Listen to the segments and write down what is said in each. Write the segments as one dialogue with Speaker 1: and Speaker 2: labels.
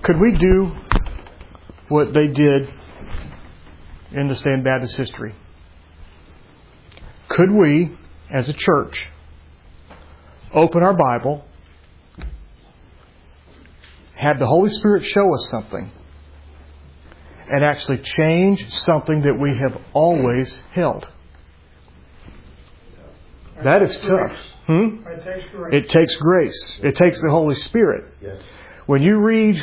Speaker 1: Could we do what they did in the Stand Baptist history? Could we, as a church, open our Bible, have the Holy Spirit show us something, and actually change something that we have always held? That is tough. It takes grace. It takes the Holy Spirit.
Speaker 2: Yes.
Speaker 1: When you read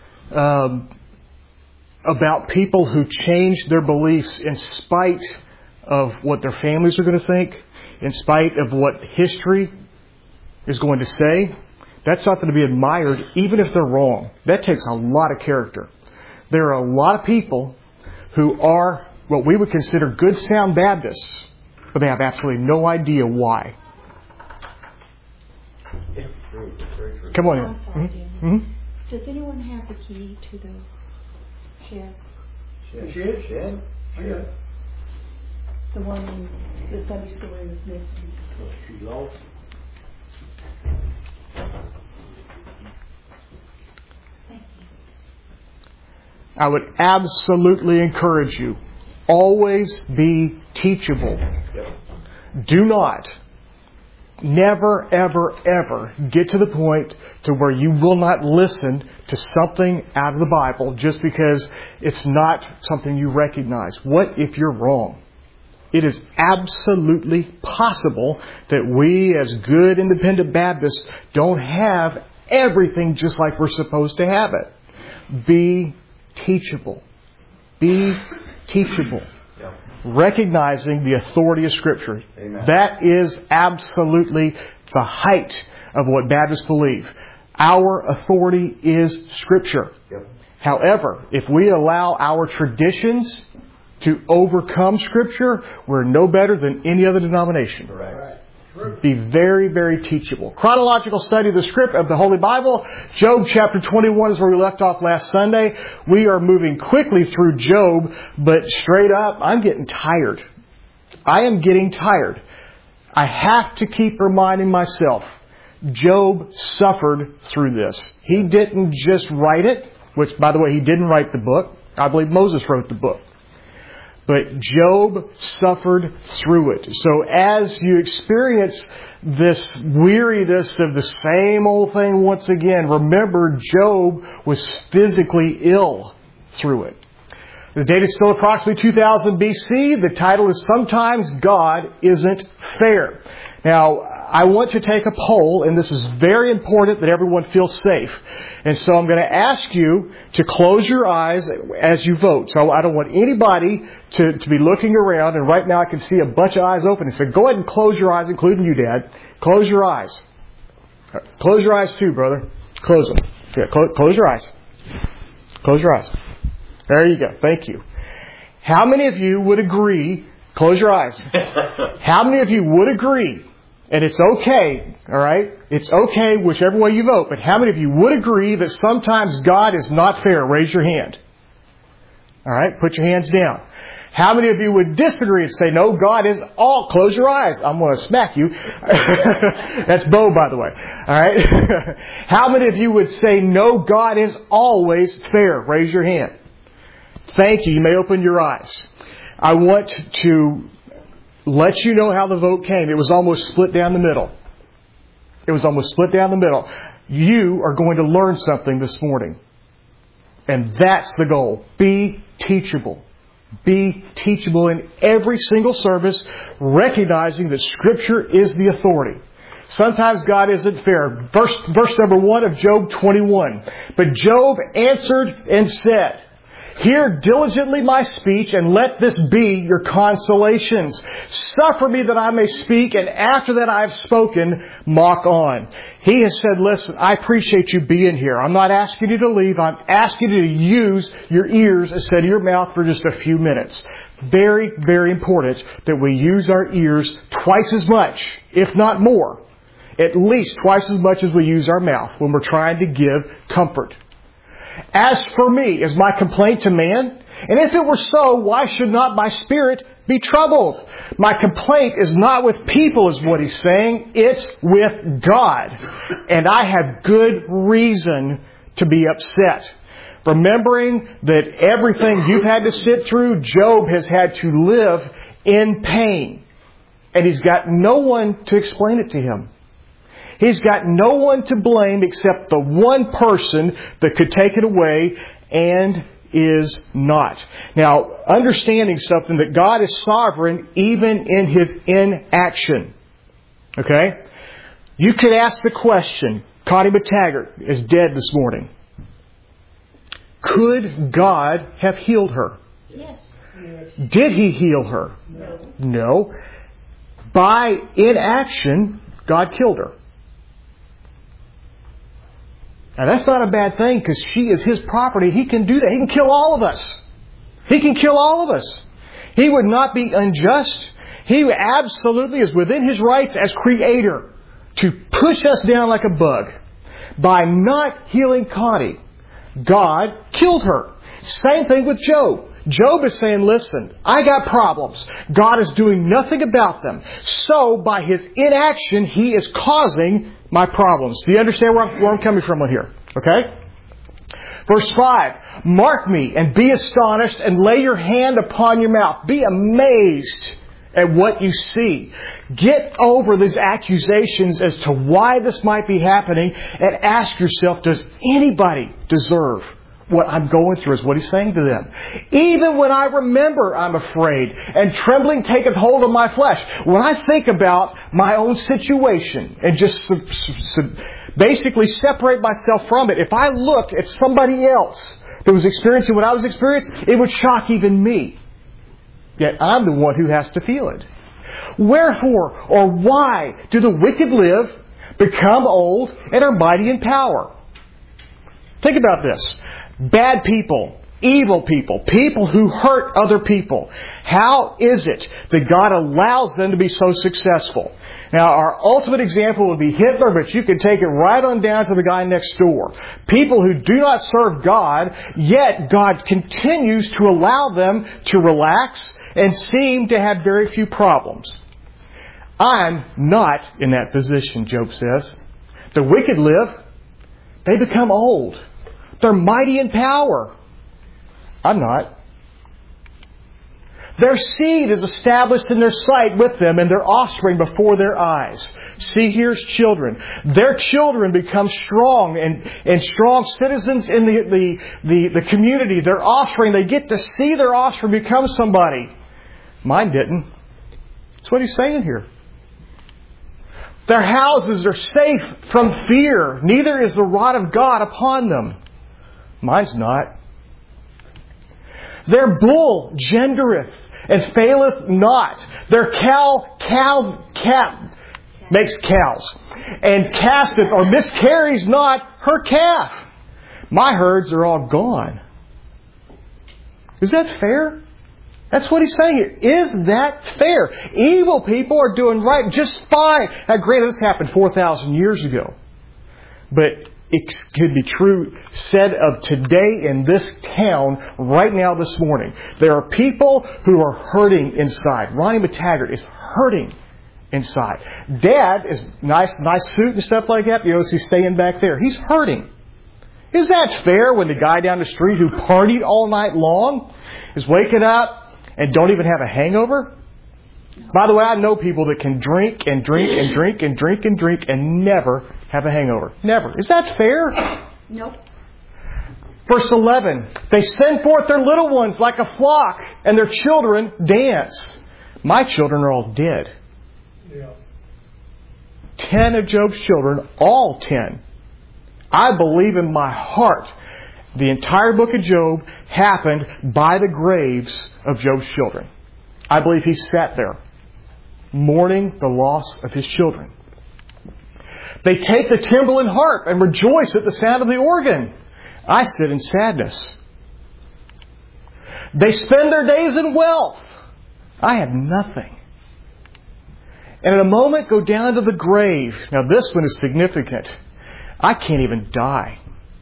Speaker 1: about people who changed their beliefs in spite of what their families are going to think, in spite of what history is going to say, that's something to be admired, even if they're wrong. That takes a lot of character. There are a lot of people who are what we would consider good, sound Baptists, but they have absolutely no idea why. Come on in. Mm-hmm.
Speaker 3: Does anyone have the key to the shed?
Speaker 2: Shed?
Speaker 3: The one in the Sunday school room is missing.
Speaker 2: She's lost.
Speaker 3: Thank you.
Speaker 1: I would absolutely encourage you, always be teachable. Do not, never, ever, ever get to the point to where you will not listen to something out of the Bible just because it's not something you recognize. What if you're wrong? It is absolutely possible that we as good independent Baptists don't have everything just like we're supposed to have it. Be teachable. Be teachable. Recognizing the authority of Scripture.
Speaker 2: Amen.
Speaker 1: That is absolutely the height of what Baptists believe. Our authority is Scripture.
Speaker 2: Yep.
Speaker 1: However, if we allow our traditions to overcome Scripture, we're no better than any other denomination.
Speaker 2: Correct.
Speaker 1: Be very, very teachable. Chronological study of the script of the Holy Bible. Job chapter 21 is where we left off last Sunday. We are moving quickly through Job, but straight up, I'm getting tired. I am getting tired. I have to keep reminding myself, Job suffered through this. He didn't just write it, which, by the way, he didn't write the book. I believe Moses wrote the book. But Job suffered through it. So as you experience this weariness of the same old thing once again, remember Job was physically ill through it. The date is still approximately 2000 BC. The title is Sometimes God Isn't Fair. Now, I want to take a poll, and this is very important that everyone feels safe. And so I'm going to ask you to close your eyes as you vote. So I don't want anybody to be looking around, and right now I can see a bunch of eyes open. And so go ahead and close your eyes, including you, Dad. Close your eyes. Close your eyes too, brother. Close them. Yeah, close your eyes. Close your eyes. There you go. Thank you. How many of you would agree? Close your eyes. How many of you would agree? And it's okay, all right? It's okay whichever way you vote. But how many of you would agree that sometimes God is not fair? Raise your hand. All right? Put your hands down. How many of you would disagree and say, no, God is all... Close your eyes. I'm going to smack you. That's Bo, by the way. All right? How many of you would say, no, God is always fair? Raise your hand. Thank you. You may open your eyes. I want to let you know how the vote came. It was almost split down the middle. It was almost split down the middle. You are going to learn something this morning. And that's the goal. Be teachable. Be teachable in every single service, recognizing that Scripture is the authority. Sometimes God isn't fair. Verse number 1 of Job 21. But Job answered and said, hear diligently my speech, and let this be your consolations. Suffer me that I may speak, and after that I have spoken, mock on. He has said, listen, I appreciate you being here. I'm not asking you to leave. I'm asking you to use your ears instead of your mouth for just a few minutes. Very, very important that we use our ears twice as much, if not more. At least twice as much as we use our mouth when we're trying to give comfort. As for me, is my complaint to man? And if it were so, why should not my spirit be troubled? My complaint is not with people, is what he's saying. It's with God. And I have good reason to be upset. remembering that everything you've had to sit through, Job has had to live in pain. And he's got no one to explain it to him. He's got no one to blame except the one person that could take it away, and is not. Now, understanding something, that God is sovereign even in His inaction. Okay? You could ask the question, Connie McTaggart is dead this morning. Could God have healed her?
Speaker 3: Yes.
Speaker 1: Did He heal her? No. By inaction, God killed her. Now that's not a bad thing, because she is His property. He can do that. He can kill all of us. He can kill all of us. He would not be unjust. He absolutely is within His rights as Creator to push us down like a bug. By not healing Connie, God killed her. Same thing with Job. Job is saying, listen, I got problems. God is doing nothing about them. So, by His inaction, He is causing my problems. Do you understand where I'm coming from on here? Okay? Verse 5. Mark me and be astonished and lay your hand upon your mouth. Be amazed at what you see. Get over these accusations as to why this might be happening, and ask yourself, does anybody deserve what I'm going through, is what he's saying to them. Even when I remember, I'm afraid, and trembling taketh hold of my flesh. When I think about my own situation and just basically separate myself from it, if I looked at somebody else that was experiencing what I was experiencing, it would shock even me. Yet I'm the one who has to feel it. Wherefore, or why do the wicked live, become old, and are mighty in power? Think about this. Bad people, evil people, people who hurt other people. How is it that God allows them to be so successful? Now, our ultimate example would be Hitler, but you can take it right on down to the guy next door. People who do not serve God, yet God continues to allow them to relax and seem to have very few problems. I'm not in that position, Job says. The wicked live, they become old. They're mighty in power. I'm not. Their seed is established in their sight with them, and their offspring before their eyes. See, here's children. Their children become strong and strong citizens in the community. Their offspring, they get to see their offspring become somebody. Mine didn't. That's what he's saying here. Their houses are safe from fear. Neither is the rod of God upon them. Mine's not. Their bull gendereth and faileth not. Their cow makes cows, and casteth or miscarries not her calf. My herds are all gone. Is that fair? That's what he's saying here. Is that fair? Evil people are doing right just fine. Now, granted, this happened 4,000 years ago. But it could be true said of today in this town right now this morning. There are people who are hurting inside. Ronnie McTaggart is hurting inside. Dad is nice suit and stuff like that. You notice he's staying back there. He's hurting. Is that fair when the guy down the street who partied all night long is waking up and don't even have a hangover? By the way, I know people that can drink and drink and drink and drink and drink and never have a hangover. Never. Is that fair?
Speaker 3: Nope.
Speaker 1: Verse 11. They send forth their little ones like a flock, and their children dance. My children are all dead. Yeah. 10 of Job's children, all 10. I believe in my heart the entire book of Job happened by the graves of Job's children. I believe he sat there mourning the loss of his children. They take the timbrel and harp and rejoice at the sound of the organ. I sit in sadness. They spend their days in wealth. I have nothing. And in a moment go down to the grave. Now this one is significant. I can't even die.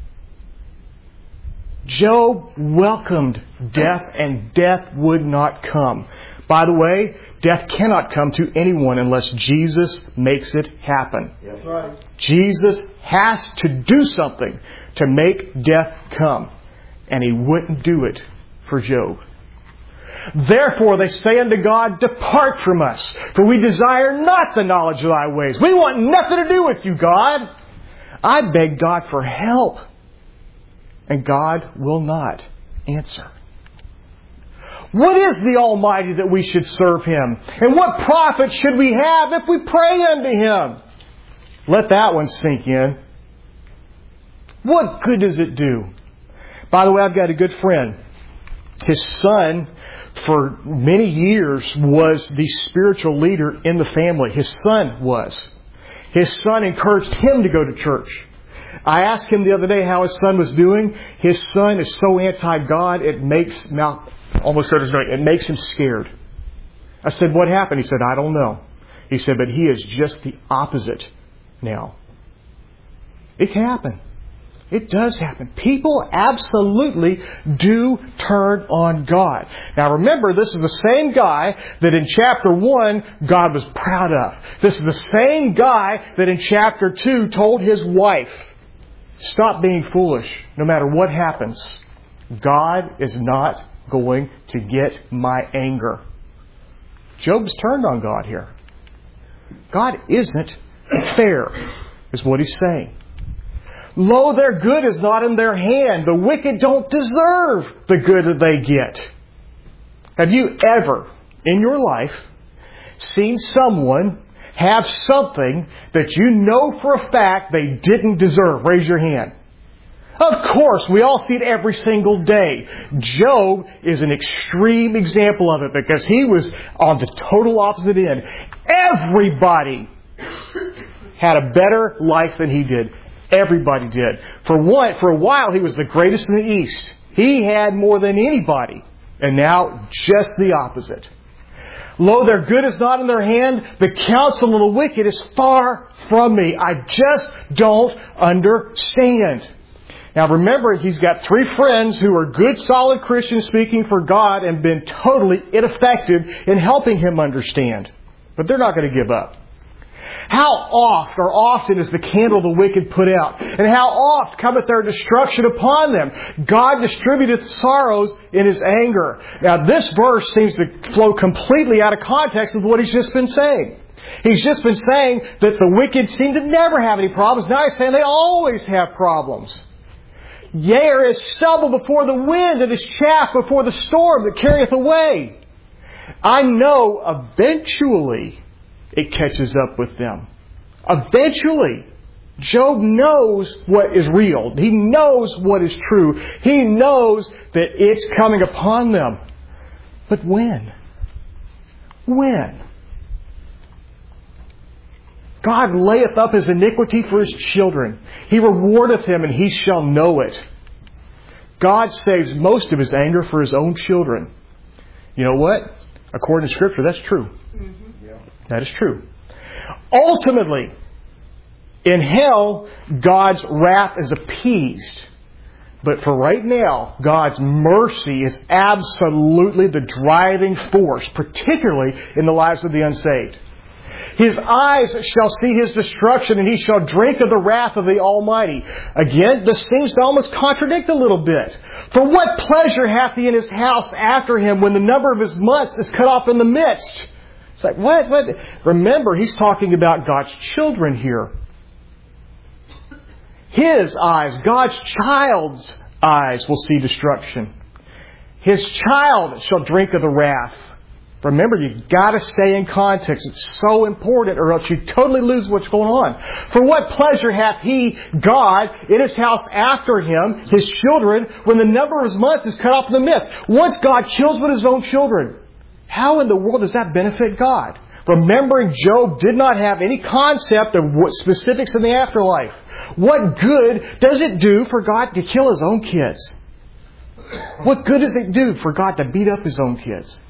Speaker 1: Job welcomed death, and death would not come. By the way, death cannot come to anyone unless Jesus makes it happen.
Speaker 2: That's right.
Speaker 1: Jesus has to do something to make death come. And He wouldn't do it for Job. Therefore they say unto God, depart from us, for we desire not the knowledge of Thy ways. We want nothing to do with You, God. I beg God for help. And God will not answer. What is the Almighty that we should serve Him? And what profit should we have if we pray unto Him? Let that one sink in. What good does it do? By the way, I've got a good friend. His son, for many years, was the spiritual leader in the family. His son was. His son encouraged him to go to church. I asked him the other day how his son was doing. His son is so anti-God, it makes him scared. I said, what happened? He said, I don't know. He said, but he is just the opposite now. It can happen. It does happen. People absolutely do turn on God. Now remember, this is the same guy that in chapter 1 God was proud of. This is the same guy that in chapter 2 told his wife, stop being foolish no matter what happens. God is not going to get my anger. Job's turned on God here. God isn't fair, is what he's saying. Lo, their good is not in their hand. The wicked don't deserve the good that they get. Have you ever, in your life, seen someone have something that you know for a fact they didn't deserve? Raise your hand. Of course, we all see it every single day. Job is an extreme example of it because he was on the total opposite end. Everybody had a better life than he did. Everybody did. For a while, he was the greatest in the East. He had more than anybody. And now, just the opposite. Lo, their good is not in their hand. The counsel of the wicked is far from me. I just don't understand. Now remember, he's got 3 friends who are good, solid Christians speaking for God and been totally ineffective in helping him understand. But they're not going to give up. How often is the candle of the wicked put out? And how oft cometh their destruction upon them? God distributeth sorrows in His anger. Now this verse seems to flow completely out of context with what he's just been saying. He's just been saying that the wicked seem to never have any problems. Now he's saying they always have problems. Yea, is stubble before the wind, and is chaff before the storm that carrieth away. I know eventually it catches up with them. Eventually. Job knows what is real. He knows what is true. He knows that it's coming upon them. But when? When? God layeth up His iniquity for His children. He rewardeth him, and he shall know it. God saves most of His anger for His own children. You know what? According to Scripture, that's true. That is true. Ultimately, in hell, God's wrath is appeased. But for right now, God's mercy is absolutely the driving force, particularly in the lives of the unsaved. His eyes shall see His destruction, and He shall drink of the wrath of the Almighty. Again, this seems to almost contradict a little bit. For what pleasure hath He in His house after Him when the number of His months is cut off in the midst? It's like, what? Remember, he's talking about God's children here. His eyes, God's child's eyes, will see destruction. His child shall drink of the wrath. Remember, you've got to stay in context. It's so important, or else you totally lose what's going on. For what pleasure hath He, God, in His house after Him, His children, when the number of His months is cut off in the midst? Once God kills with His own children, how in the world does that benefit God? Remembering Job did not have any concept of what specifics in the afterlife. What good does it do for God to kill His own kids? What good does it do for God to beat up His own kids?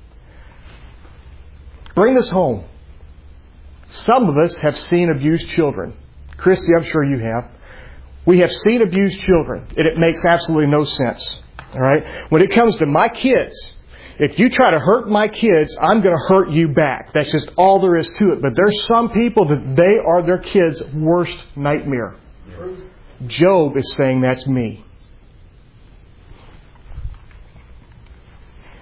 Speaker 1: Bring this home. Some of us have seen abused children. Christy, I'm sure you have. We have seen abused children, and it makes absolutely no sense. All right? When it comes to my kids, if you try to hurt my kids, I'm going to hurt you back. That's just all there is to it. But there's some people that they are their kids' worst nightmare. Job is saying that's me.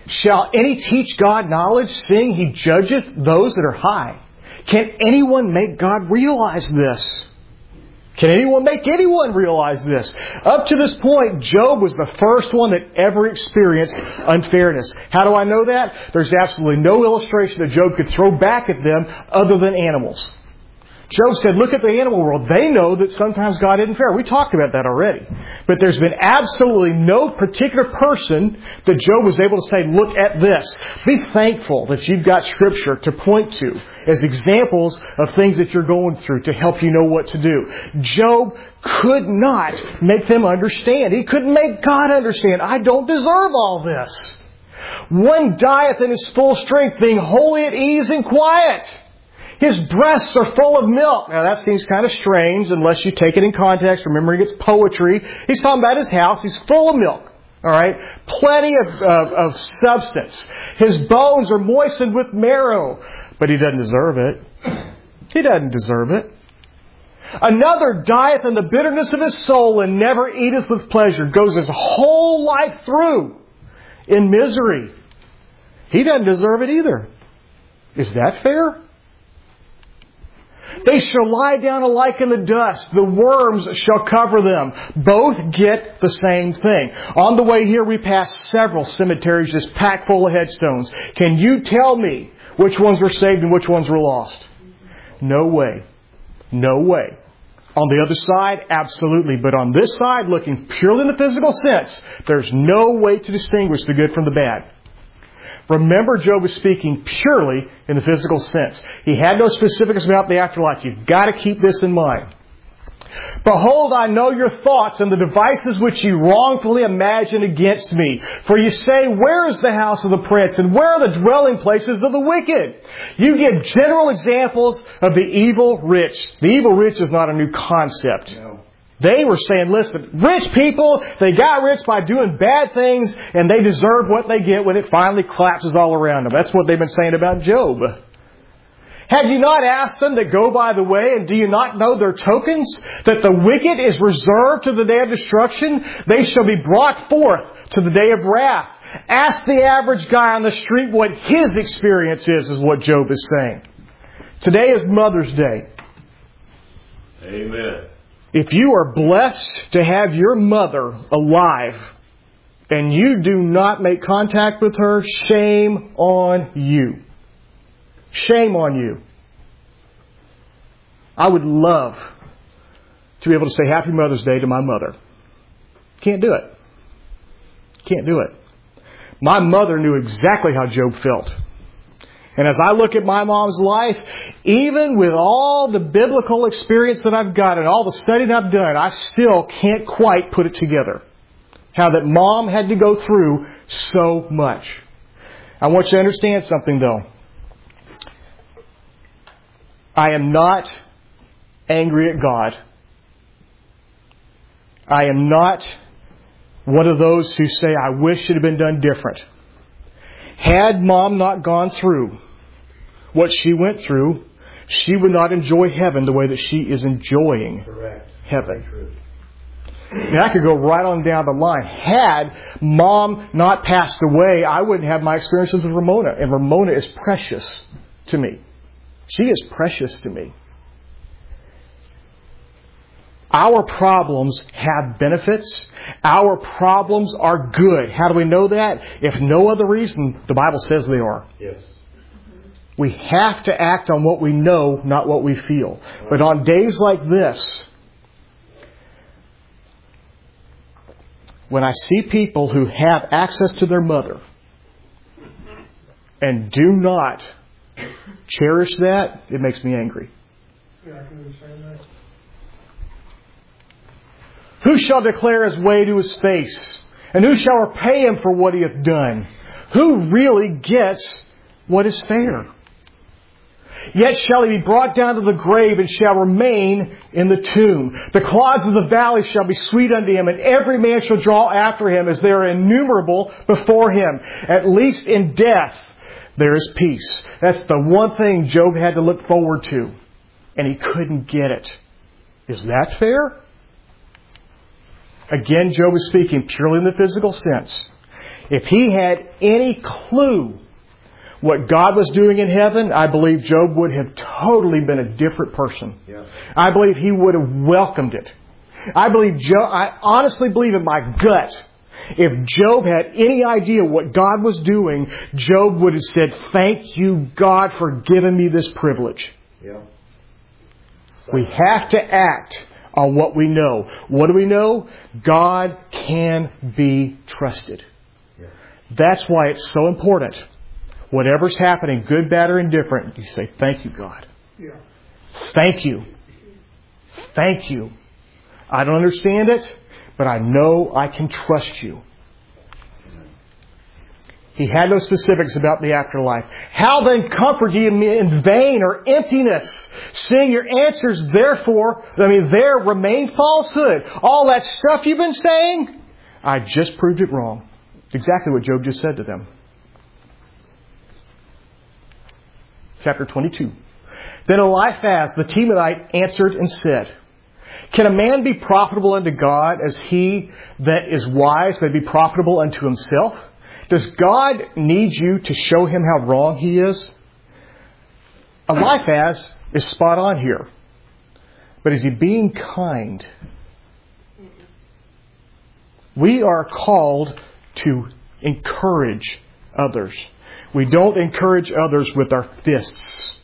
Speaker 1: Shall any teach God knowledge, seeing He judgeth those that are high? Can anyone make God realize this? Can anyone make anyone realize this? Up to this point, Job was the first one that ever experienced unfairness. How do I know that? There's absolutely no illustration that Job could throw back at them other than animals. Job said, look at the animal world. They know that sometimes God isn't fair. We talked about that already. But there's been absolutely no particular person that Job was able to say, look at this. Be thankful that you've got Scripture to point to as examples of things that you're going through to help you know what to do. Job could not make them understand. He couldn't make God understand. I don't deserve all this. One dieth in his full strength, being wholly at ease and quiet. His breasts are full of milk. Now that seems kind of strange unless you take it in context, remembering it's poetry. He's talking about his house. He's full of milk. All right? Plenty of substance. His bones are moistened with marrow. But he doesn't deserve it. He doesn't deserve it. Another dieth in the bitterness of his soul and never eateth with pleasure. Goes his whole life through in misery. He doesn't deserve it either. Is that fair? They shall lie down alike in the dust. The worms shall cover them. Both get the same thing. On the way here, we passed several cemeteries just packed full of headstones. Can you tell me which ones were saved and which ones were lost? No way. No way. On the other side, absolutely. But on this side, looking purely in the physical sense, there's no way to distinguish the good from the bad. Remember, Job was speaking purely in the physical sense. He had no specifics about the afterlife. You've got to keep this in mind. Behold, I know your thoughts and the devices which you wrongfully imagine against me. For you say, where is the house of the prince, and where are the dwelling places of the wicked? You give general examples of the evil rich. The evil rich is not a new concept.
Speaker 2: No.
Speaker 1: They were saying, listen, rich people, they got rich by doing bad things, and they deserve what they get when it finally collapses all around them. That's what they've been saying about Job. Have you not asked them that go by the way, and do you not know their tokens? That the wicked is reserved to the day of destruction? They shall be brought forth to the day of wrath. Ask the average guy on the street what his experience is what Job is saying. Today is Mother's Day.
Speaker 2: Amen.
Speaker 1: If you are blessed to have your mother alive and you do not make contact with her, shame on you. Shame on you. I would love to be able to say Happy Mother's Day to my mother. Can't do it. Can't do it. My mother knew exactly how Job felt. And as I look at my mom's life, even with all the biblical experience that I've got and all the studying I've done, I still can't quite put it together. How that mom had to go through so much. I want you to understand something though. I am not angry at God. I am not one of those who say, I wish it had been done different. Had Mom not gone through what she went through, she would not enjoy heaven the way that she is enjoying
Speaker 2: Correct.
Speaker 1: heaven. And I could go right on down the line. Had Mom not passed away, I wouldn't have my experiences with Ramona. And Ramona is precious to me. She is precious to me. Our problems have benefits. Our problems are good. How do we know that? If no other reason, the Bible says they are.
Speaker 2: Yes.
Speaker 1: We have to act on what we know, not what we feel. But on days like this, when I see people who have access to their mother and do not cherish that, it makes me angry.
Speaker 4: Yeah, I can understand that.
Speaker 1: Who shall declare his way to his face? And who shall repay him for what he hath done? Who really gets what is fair? Yet shall he be brought down to the grave and shall remain in the tomb. The clods of the valley shall be sweet unto him, and every man shall draw after him as they are innumerable before him. At least in death there is peace. That's the one thing Job had to look forward to, and he couldn't get it. Is that fair? Again, Job is speaking purely in the physical sense. If he had any clue what God was doing in heaven, I believe Job would have totally been a different person.
Speaker 2: Yeah.
Speaker 1: I believe he would have welcomed it. I honestly believe in my gut, if Job had any idea what God was doing, Job would have said, "Thank you, God, for giving me this privilege."
Speaker 2: Yeah.
Speaker 1: We have to act on what we know. What do we know? God can be trusted.
Speaker 2: Yeah.
Speaker 1: That's why it's so important. Whatever's happening, good, bad, or indifferent, you say, "Thank you, God.
Speaker 4: Yeah.
Speaker 1: Thank you. Thank you. I don't understand it, but I know I can trust you." He had no specifics about the afterlife. "How then comfort ye me in vain or emptiness, seeing your answers there remain falsehood." All that stuff you've been saying, I just proved it wrong. Exactly what Job just said to them. Chapter 22. Then Eliphaz the Temanite answered and said, "Can a man be profitable unto God as he that is wise may be profitable unto himself? Does God need you to show him how wrong he is?" Eliphaz is spot on here. But is he being kind? We are called to encourage others. We don't encourage others with our fists.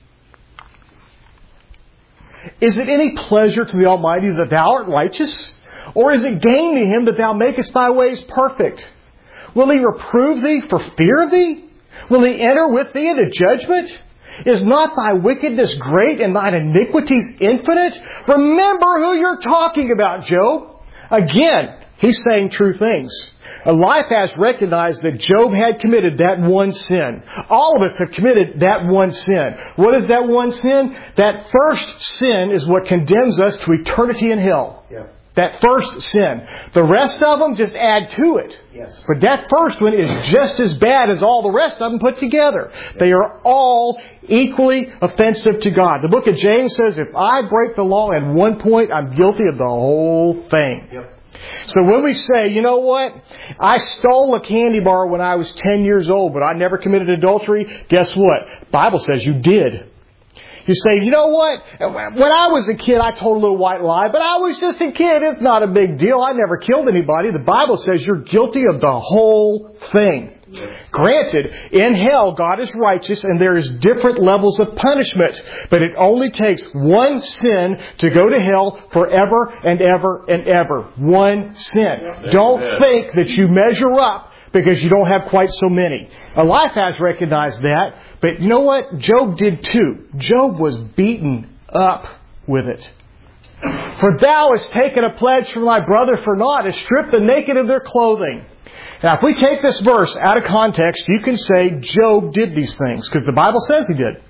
Speaker 1: "Is it any pleasure to the Almighty that thou art righteous? Or is it gain to him that thou makest thy ways perfect? Will he reprove thee for fear of thee? Will he enter with thee into judgment? Is not thy wickedness great and thine iniquities infinite?" Remember who you're talking about, Job. Again, he's saying true things. Eliphaz recognized that Job had committed that one sin. All of us have committed that one sin. What is that one sin? That first sin is what condemns us to eternity in hell.
Speaker 2: Yeah.
Speaker 1: That first sin. The rest of them just add to it.
Speaker 2: Yes.
Speaker 1: But that first one is just as bad as all the rest of them put together. They are all equally offensive to God. The book of James says, if I break the law at one point, I'm guilty of the whole thing.
Speaker 2: Yep.
Speaker 1: So when we say, "You know what? I stole a candy bar when I was 10 years old, but I never committed adultery," guess what? The Bible says you did. You say, "You know what? When I was a kid, I told a little white lie, but I was just a kid. It's not a big deal. I never killed anybody." The Bible says you're guilty of the whole thing. Granted, in hell, God is righteous and there is different levels of punishment. But it only takes one sin to go to hell forever and ever and ever. One sin. Don't think that you measure up because you don't have quite so many. Eliphaz recognized that. But you know what? Job did too. Job was beaten up with it. "For thou hast taken a pledge from thy brother for naught, and stripped the naked of their clothing." Now, if we take this verse out of context, you can say Job did these things, because the Bible says he did.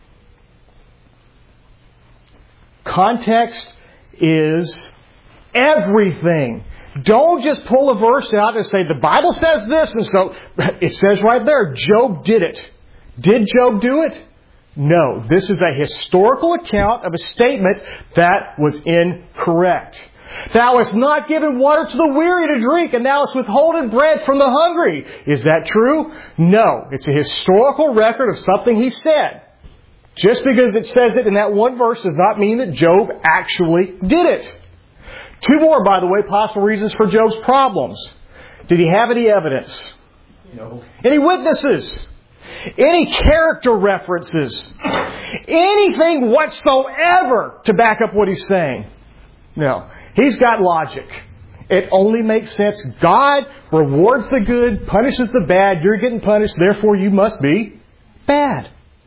Speaker 1: Context is everything. Don't just pull a verse out and say, the Bible says this, and so it says right there, Job did it. Did Job do it? No. This is a historical account of a statement that was incorrect. "Thou hast not given water to the weary to drink, and thou hast withholden bread from the hungry." Is that true? No. It's a historical record of something he said. Just because it says it in that one verse does not mean that Job actually did it. Two more, by the way, possible reasons for Job's problems. Did he have any evidence?
Speaker 2: No.
Speaker 1: Any witnesses? Any character references? Anything whatsoever to back up what he's saying? No. He's got logic. It only makes sense. God rewards the good, punishes the bad. You're getting punished, therefore you must be bad.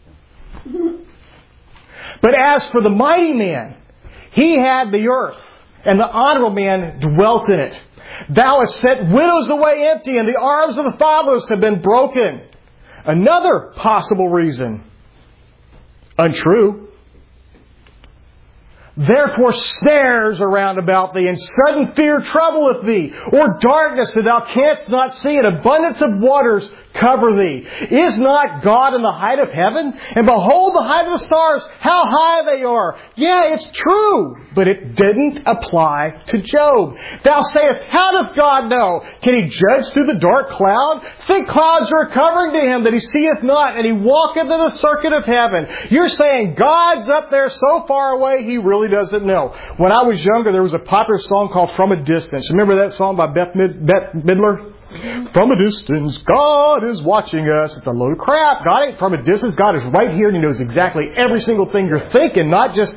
Speaker 1: But as for the mighty man, he had the earth, and the honorable man dwelt in it. "Thou hast sent widows away empty, and the arms of the fatherless have been broken." Another possible reason. Untrue. Therefore snares are round about thee, and sudden fear troubleth thee, or darkness that thou canst not see, and abundance of waters cover thee. Is not God in the height of heaven? And behold the height of the stars, how high they are. Yeah, it's true, but it didn't apply to Job. Thou sayest, how doth God know? Can He judge through the dark cloud? Thick clouds are covering to Him that He seeth not, and He walketh in the circuit of heaven. You're saying God's up there so far away, He really doesn't know. When I was younger, there was a popular song called From a Distance. Remember that song by Bette Midler? From a distance, God is watching us. It's a load of crap. God ain't from a distance. God is right here and He knows exactly every single thing you're thinking, not just...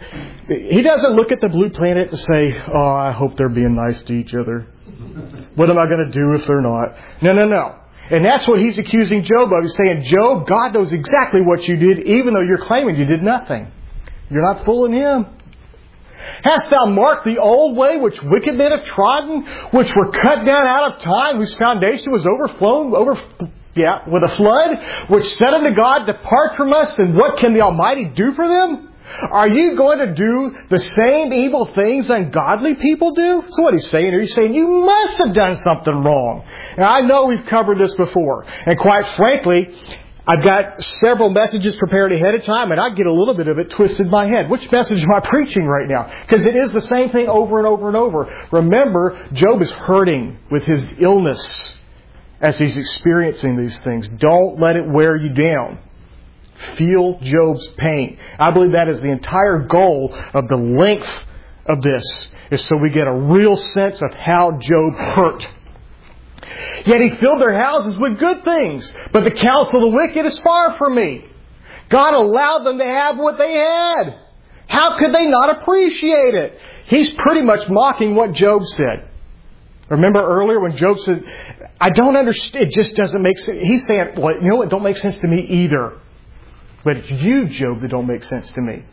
Speaker 1: He doesn't look at the blue planet and say, oh, I hope they're being nice to each other. What am I going to do if they're not? No. And that's what He's accusing Job of. He's saying, Job, God knows exactly what you did, even though you're claiming you did nothing. You're not fooling Him. Hast thou marked the old way which wicked men have trodden, which were cut down out of time, whose foundation was overflown with a flood, which said unto God, depart from us, and what can the Almighty do for them? Are you going to do the same evil things ungodly people do? That's what He's saying here. He's saying, you must have done something wrong. And I know we've covered this before. And quite frankly, I've got several messages prepared ahead of time, and I get a little bit of it twisted in my head. Which message am I preaching right now? Because it is the same thing over and over and over. Remember, Job is hurting with his illness as he's experiencing these things. Don't let it wear you down. Feel Job's pain. I believe that is the entire goal of the length of this, is so we get a real sense of how Job hurt. Yet He filled their houses with good things, but the counsel of the wicked is far from me. God allowed them to have what they had. How could they not appreciate it? He's pretty much mocking what Job said. Remember earlier when Job said, I don't understand, it just doesn't make sense. He's saying, well, you know what, don't make sense to me either. But it's you, Job, that don't make sense to me.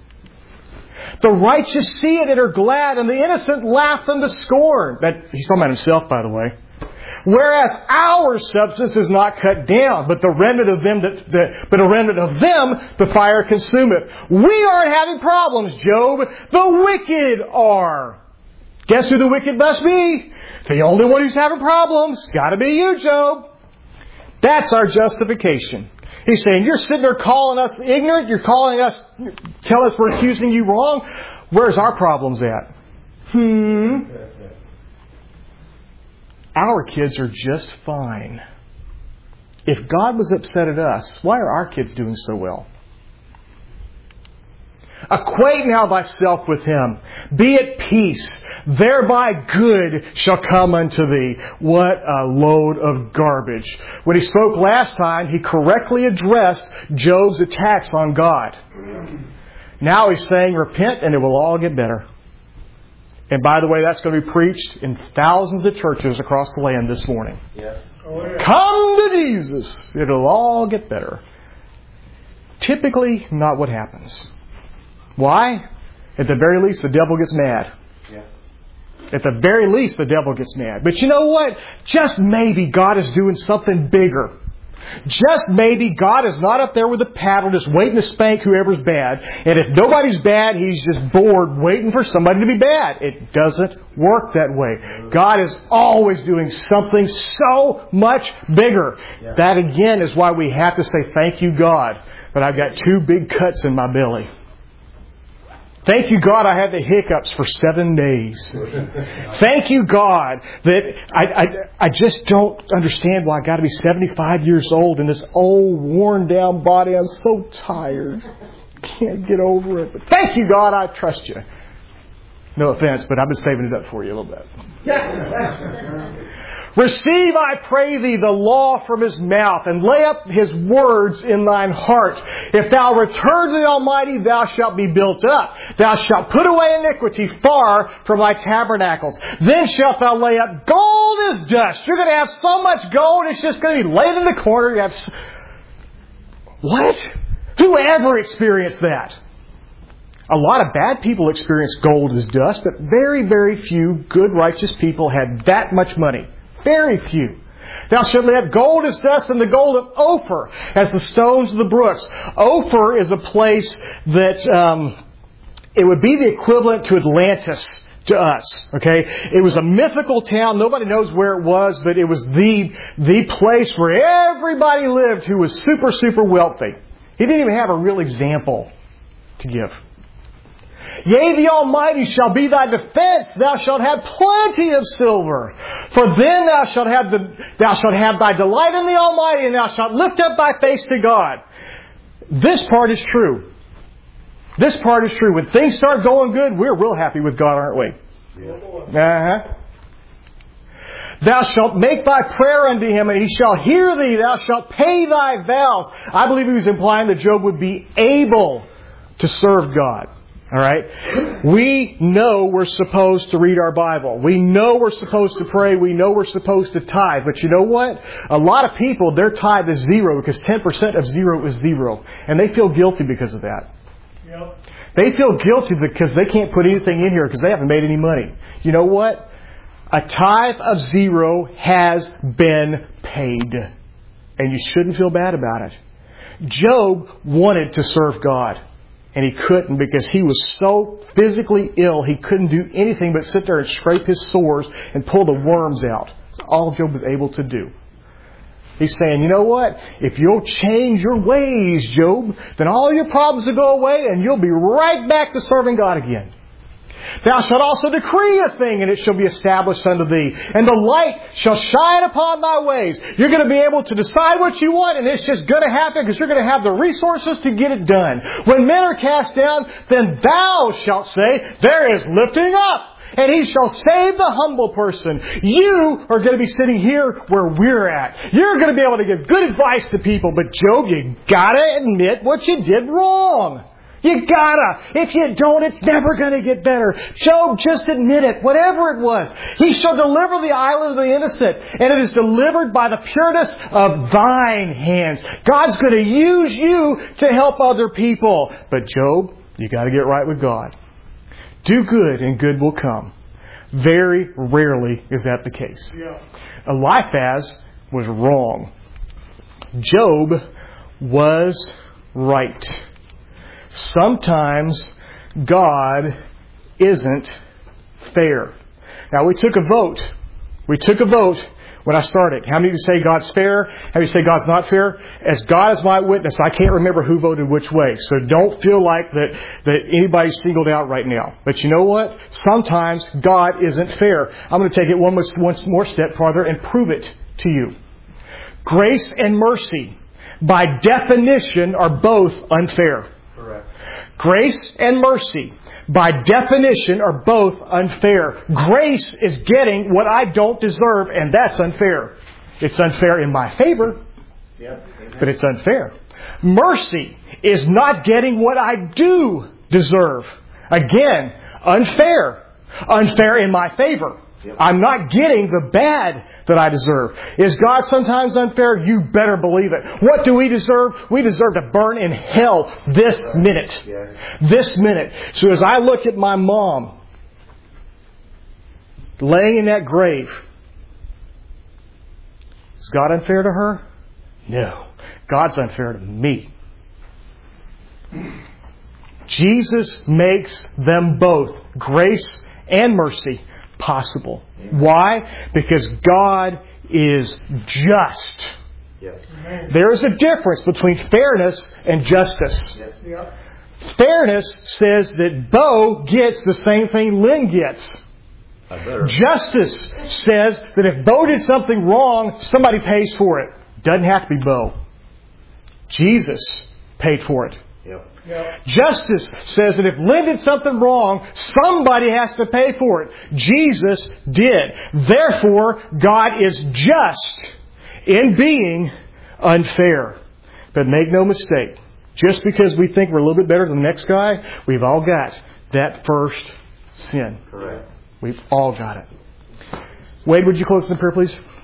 Speaker 1: The righteous see it and are glad, and the innocent laugh them to scorn. He's talking about himself, by the way. Whereas our substance is not cut down, but a remnant of them the fire consumeth. We aren't having problems, Job. The wicked are. Guess who the wicked must be? The only one who's having problems. Got to be you, Job. That's our justification. He's saying, you're sitting there calling us ignorant. You're calling us, tell us we're accusing you wrong. Where's our problems at? Our kids are just fine. If God was upset at us, why are our kids doing so well? Acquaint now thyself with Him. Be at peace. Thereby good shall come unto thee. What a load of garbage. When he spoke last time, he correctly addressed Job's attacks on God. Now he's saying, repent and it will all get better. And by the way, that's going to be preached in thousands of churches across the land this morning.
Speaker 2: Yes.
Speaker 1: Come to Jesus. It'll all get better. Typically, not what happens. Why? At the very least, the devil gets mad.
Speaker 2: Yeah.
Speaker 1: At the very least, the devil gets mad. But you know what? Just maybe God is doing something bigger. Just maybe God is not up there with a paddle just waiting to spank whoever's bad. And if nobody's bad, He's just bored waiting for somebody to be bad. It doesn't work that way. God is always doing something so much bigger. Yeah. That again is why we have to say, thank you, God, but I've got 2 big cuts in my belly. Thank you, God, I had the hiccups for 7 days. Thank you, God, that I just don't understand why I got to be 75 years old in this old, worn down body. I'm so tired. Can't get over it. But thank you, God, I trust you. No offense, but I've been saving it up for you a little bit. Receive, I pray thee, the law from His mouth, and lay up His words in thine heart. If thou return to the Almighty, thou shalt be built up. Thou shalt put away iniquity far from thy tabernacles. Then shalt thou lay up gold as dust. You're going to have so much gold, it's just going to be laid in the corner. You have... What? Who ever experienced that? A lot of bad people experience gold as dust, but very, very few good, righteous people had that much money. Very few. Thou shalt lay up gold as dust, and the gold of Ophir as the stones of the brooks. Ophir is a place that It would be the equivalent to Atlantis to us. Okay? It was a mythical town. Nobody knows where it was, but it was the place where everybody lived who was super, super wealthy. He didn't even have a real example to give. Yea, the Almighty shall be thy defense. Thou shalt have plenty of silver. For then thou shalt have thy delight in the Almighty, and thou shalt lift up thy face to God. This part is true. This part is true. When things start going good, we're real happy with God, aren't we?
Speaker 2: Yeah.
Speaker 1: Thou shalt make thy prayer unto Him, and He shall hear thee. Thou shalt pay thy vows. I believe he was implying that Job would be able to serve God. All right? We know we're supposed to read our Bible. We know we're supposed to pray. We know we're supposed to tithe. But you know what? A lot of people, their tithe is 0 because 10% of 0 is 0. And they feel guilty because of that.
Speaker 4: Yep.
Speaker 1: They feel guilty because they can't put anything in here because they haven't made any money. You know what? A tithe of 0 has been paid. And you shouldn't feel bad about it. Job wanted to serve God. And he couldn't because he was so physically ill, he couldn't do anything but sit there and scrape his sores and pull the worms out. That's all Job was able to do. He's saying, you know what? If you'll change your ways, Job, then all your problems will go away and you'll be right back to serving God again. Thou shalt also decree a thing, and it shall be established unto thee. And the light shall shine upon thy ways. You're going to be able to decide what you want, and it's just going to happen because you're going to have the resources to get it done. When men are cast down, then thou shalt say, there is lifting up, and He shall save the humble person. You are going to be sitting here where we're at. You're going to be able to give good advice to people, but Job, you got to admit what you did wrong. You gotta. If you don't, it's never going to get better. Job, just admit it. Whatever it was. He shall deliver the island of the innocent. And it is delivered by the pureness of thine hands. God's going to use you to help other people. But Job, you got to get right with God. Do good and good will come. Very rarely is that the case.
Speaker 4: Yeah.
Speaker 1: Eliphaz was wrong. Job was right. Sometimes God isn't fair. Now, we took a vote. We took a vote when I started. How many of you say God's fair? How many of you say God's not fair? As God is my witness, I can't remember who voted which way. So don't feel like that anybody's singled out right now. But you know what? Sometimes God isn't fair. I'm going to take it one more step farther and prove it to you. Grace and mercy, by definition, are both unfair.
Speaker 2: Correct.
Speaker 1: Grace and mercy, by definition, are both unfair. Grace is getting what I don't deserve, and that's unfair. It's unfair in my favor, but it's unfair. Mercy is not getting what I do deserve. Again, unfair. Unfair in my favor. I'm not getting the bad that I deserve. Is God sometimes unfair? You better believe it. What do we deserve? We deserve to burn in hell this minute. This minute. So as I look at my mom laying in that grave, is God unfair to her? No. God's unfair to me. Jesus makes them both, grace and mercy, possible. Why? Because God is just.
Speaker 2: Yes.
Speaker 1: There is a difference between fairness and justice.
Speaker 2: Yes.
Speaker 4: Yep.
Speaker 1: Fairness says that Bo gets the same thing Lynn gets.
Speaker 2: I better.
Speaker 1: Justice says that if Bo did something wrong, somebody pays for it. Doesn't have to be Bo. Jesus paid for it.
Speaker 2: Yep.
Speaker 4: Yep.
Speaker 1: Justice says that if Lynn did something wrong, somebody has to pay for it. Jesus did. Therefore, God is just in being unfair. But make no mistake, just because we think we're a little bit better than the next guy, we've all got that first sin.
Speaker 2: Correct.
Speaker 1: We've all got it. Wade, would you close in prayer, please?